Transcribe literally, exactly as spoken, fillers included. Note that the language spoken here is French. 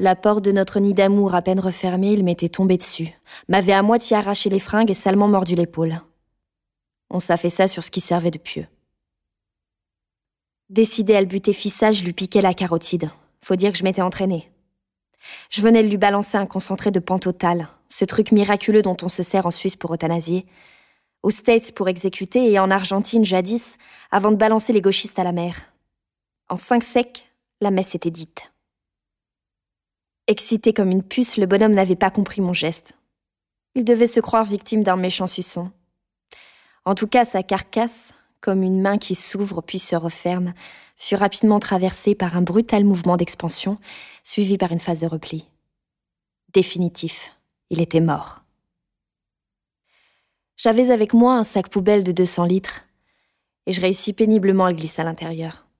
La porte de notre nid d'amour à peine refermée, il m'était tombé dessus, m'avait à moitié arraché les fringues et salement mordu l'épaule. On s'affaissa sur ce qui servait de pieu. Décidé à le buter fissa, je lui piquais la carotide. Faut dire que je m'étais entraînée. Je venais de lui balancer un concentré de pentotal, ce truc miraculeux dont on se sert en Suisse pour euthanasier, aux States pour exécuter et en Argentine jadis, avant de balancer les gauchistes à la mer. En cinq secs, la messe était dite. Excité comme une puce, le bonhomme n'avait pas compris mon geste. Il devait se croire victime d'un méchant suçon. En tout cas, sa carcasse, comme une main qui s'ouvre puis se referme, fut rapidement traversée par un brutal mouvement d'expansion, suivi par une phase de repli. Définitif, il était mort. J'avais avec moi un sac poubelle de deux cents litres, et je réussis péniblement à le glisser à l'intérieur.